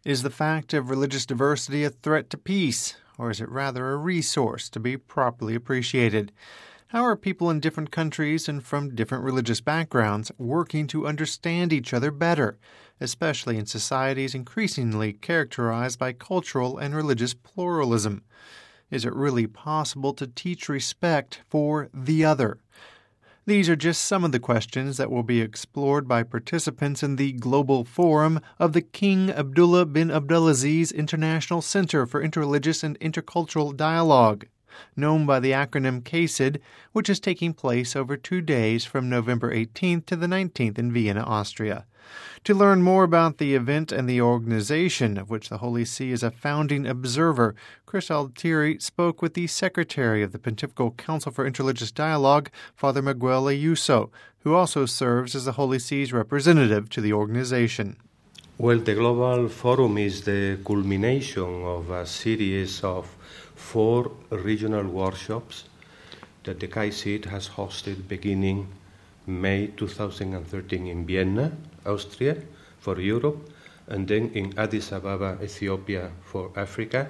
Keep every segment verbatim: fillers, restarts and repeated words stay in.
Is the fact of religious diversity a threat to peace, or is it rather a resource to be properly appreciated? How are people in different countries and from different religious backgrounds working to understand each other better, especially in societies increasingly characterized by cultural and religious pluralism? Is it really possible to teach respect for the other? These are just some of the questions that will be explored by participants in the Global Forum of the King Abdullah bin Abdulaziz International Center for Interreligious and Intercultural Dialogue, known by the acronym CACID, which is taking place over two days from November eighteenth to the nineteenth in Vienna, Austria. To learn more about the event and the organization, of which the Holy See is a founding observer, Chris Altieri spoke with the Secretary of the Pontifical Council for Interreligious Dialogue, Father Miguel Ayuso, who also serves as the Holy See's representative to the organization. Well, the Global Forum is the culmination of a series of four regional workshops that the CACID has hosted beginning May two thousand thirteen in Vienna, Austria, for Europe, and then in Addis Ababa, Ethiopia, for Africa,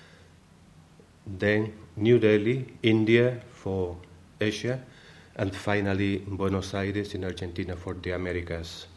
then New Delhi, India, for Asia, and finally Buenos Aires in Argentina for the Americas.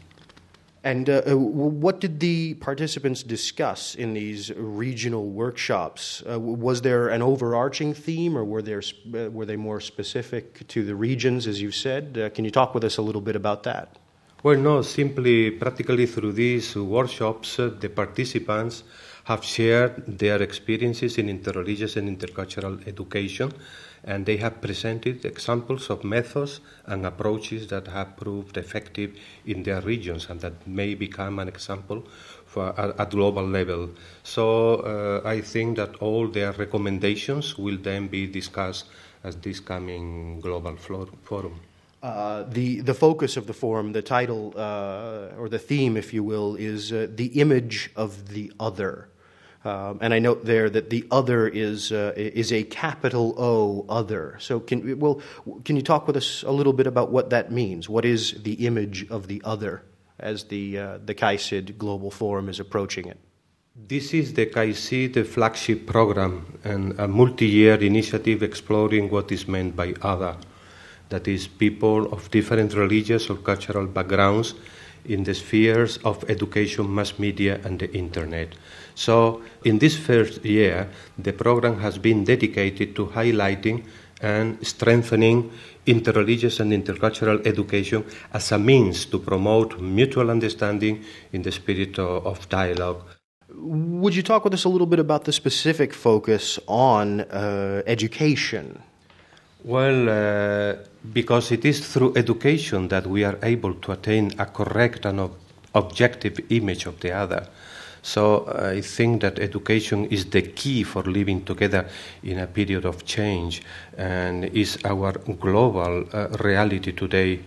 And uh, what did the participants discuss in these regional workshops? Uh, was there an overarching theme, or were there uh, were they more specific to the regions, as you said? Uh, can you talk with us a little bit about that? Well, no, simply, practically through these workshops, uh, the participants have shared their experiences in interreligious and intercultural education, and they have presented examples of methods and approaches that have proved effective in their regions and that may become an example for at, at global level. So uh, I think that all their recommendations will then be discussed at this coming global forum. Uh, the the focus of the forum, the title uh, or the theme, if you will, is uh, the image of the other. Um, and I note there that the other is uh, is a capital O, other. So can well can you talk with us a little bit about what that means? What is the image of the other as the uh, the CACID Global Forum is approaching it? This is the CACID flagship program and a multi-year initiative exploring what is meant by other. That is, people of different religious or cultural backgrounds in the spheres of education, mass media, and the internet. So, in this first year, the program has been dedicated to highlighting and strengthening interreligious and intercultural education as a means to promote mutual understanding in the spirit of, of dialogue. Would you talk with us a little bit about the specific focus on uh, education? Well, uh, because it is through education that we are able to attain a correct and ob- objective image of the other. So I think that education is the key for living together in a period of change and is our global uh, reality today.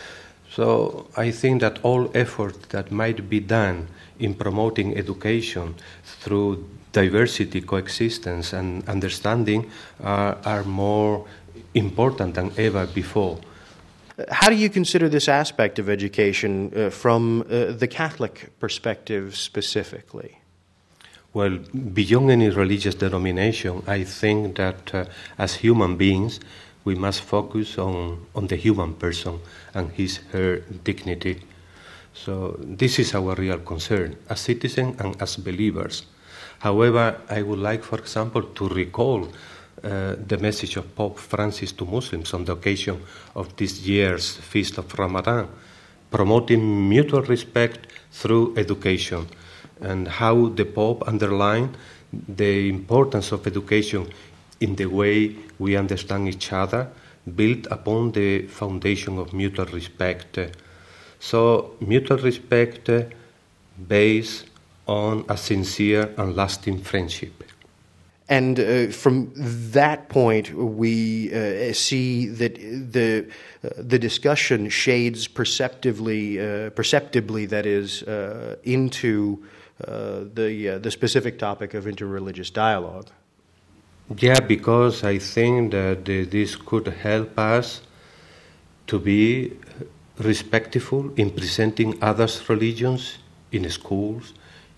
So I think that all effort that might be done in promoting education through diversity, coexistence, and understanding uh, are more important than ever before. How do you consider this aspect of education uh, from uh, the Catholic perspective specifically? Well, beyond any religious denomination, I think that uh, as human beings, we must focus on, on the human person and his, her dignity. So this is our real concern as citizens and as believers. However, I would like, for example, to recall Uh, the message of Pope Francis to Muslims on the occasion of this year's Feast of Ramadan, promoting mutual respect through education, and how the Pope underlined the importance of education in the way we understand each other, built upon the foundation of mutual respect. So, mutual respect based on a sincere and lasting friendship. And uh, from that point, we uh, see that the uh, the discussion shades perceptively, uh, perceptibly, that is, uh, into uh, the uh, the specific topic of interreligious dialogue. Yeah, because I think that uh, this could help us to be respectful in presenting others' religions in schools,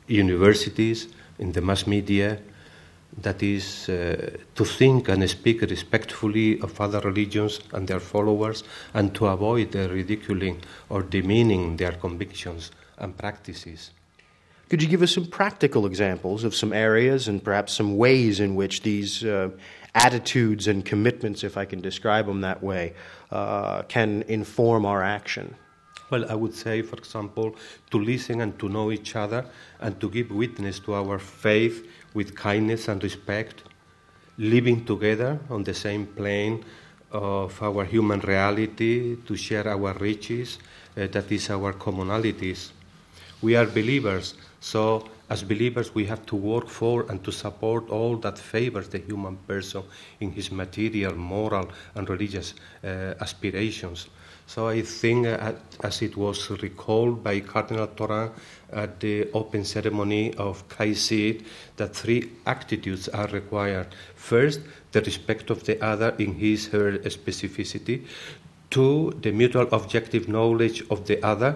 universities, in the mass media, that is uh, to think and speak respectfully of other religions and their followers, and to avoid uh, ridiculing or demeaning their convictions and practices. Could you give us some practical examples of some areas and perhaps some ways in which these uh, attitudes and commitments, if I can describe them that way, uh, can inform our action? Well, I would say, for example, to listen and to know each other and to give witness to our faith with kindness and respect, living together on the same plane of our human reality, to share our riches, uh, that is our commonalities. We are believers, so as believers we have to work for and to support all that favors the human person in his material, moral and religious uh, aspirations. So I think, uh, as it was recalled by Cardinal Toran at the open ceremony of Kaisid, that three attitudes are required. First, the respect of the other in his, her specificity. Two, the mutual objective knowledge of the other,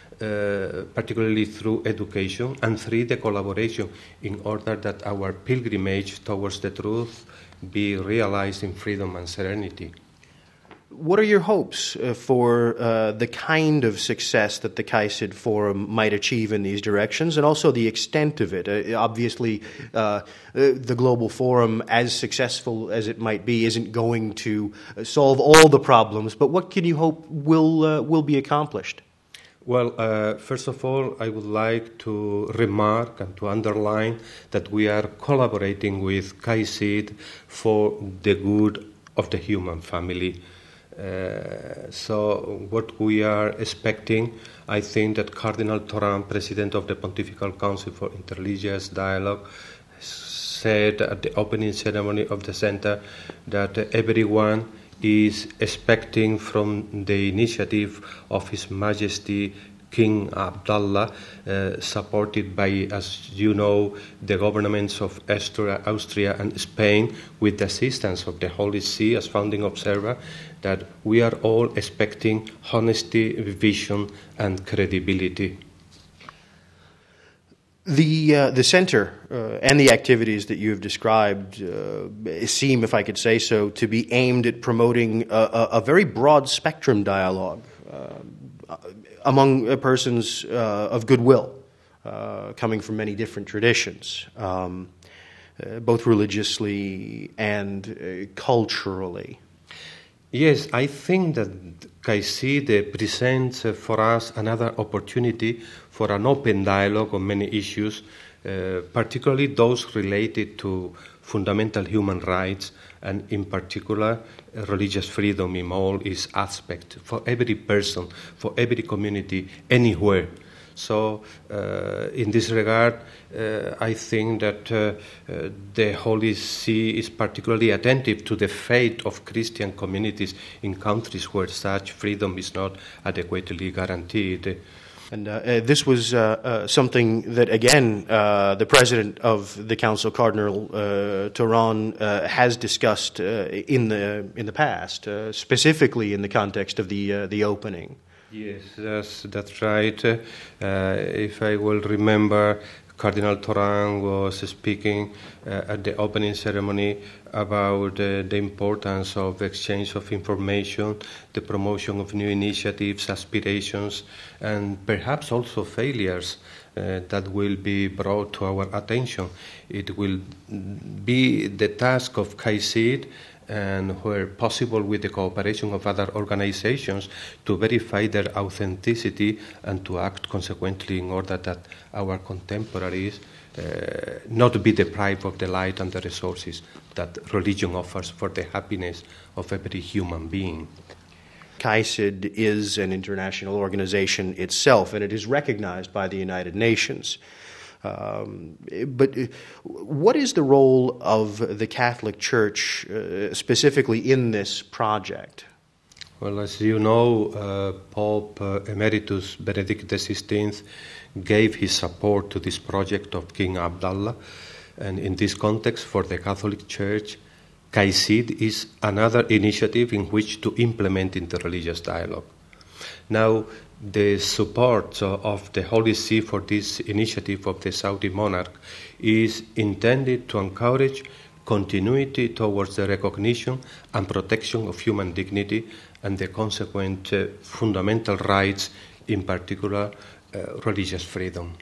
Uh, particularly through education, and three, the collaboration in order that our pilgrimage towards the truth be realized in freedom and serenity. What are your hopes uh, for uh, the kind of success that the Kaisid Forum might achieve in these directions, and also the extent of it? Uh, obviously, uh, the Global Forum, as successful as it might be, isn't going to solve all the problems, but what can you hope will uh, will be accomplished? Well, uh, first of all, I would like to remark and to underline that we are collaborating with Kaisid for the good of the human family. Uh, so what we are expecting, I think that Cardinal Toran, President of the Pontifical Council for Interreligious Dialogue, said at the opening ceremony of the center that uh, everyone is expecting from the initiative of His Majesty King Abdullah, uh, supported by, as you know, the governments of Austria, Austria and Spain, with the assistance of the Holy See as founding observer, that we are all expecting honesty, vision, and credibility. The uh, the center uh, and the activities that you have described uh, seem, if I could say so, to be aimed at promoting a, a, a very broad spectrum dialogue uh, among uh, persons uh, of goodwill, uh, coming from many different traditions, um, uh, both religiously and uh, culturally. Yes, I think that Kaisid presents uh, for us another opportunity for an open dialogue on many issues, uh, particularly those related to fundamental human rights and in particular uh, religious freedom in all its aspects for every person, for every community, anywhere. So uh, in this regard, uh, I think that uh, uh, the Holy See is particularly attentive to the fate of Christian communities in countries where such freedom is not adequately guaranteed. And uh, uh, this was uh, uh, something that, again, uh, the president of the Council, Cardinal uh, Toran, uh, has discussed uh, in the in the past, uh, specifically in the context of the uh, the opening. Yes, that's, that's right. Uh, if I will remember, Cardinal Toran was speaking uh, at the opening ceremony about uh, the importance of exchange of information, the promotion of new initiatives, aspirations, and perhaps also failures uh, that will be brought to our attention. It will be the task of Kaisid, and where possible with the cooperation of other organizations, to verify their authenticity and to act consequently in order that our contemporaries uh, not be deprived of the light and the resources that religion offers for the happiness of every human being. Kaisid is an international organization itself, and it is recognized by the United Nations. Um, but what is the role of the Catholic Church uh, specifically in this project? Well, as you know, uh, Pope uh, Emeritus Benedict the sixteenth gave his support to this project of King Abdullah. And in this context, for the Catholic Church, Kaisid is another initiative in which to implement interreligious dialogue. Now, the support of the Holy See for this initiative of the Saudi monarch is intended to encourage continuity towards the recognition and protection of human dignity and the consequent uh, fundamental rights, in particular uh, religious freedom.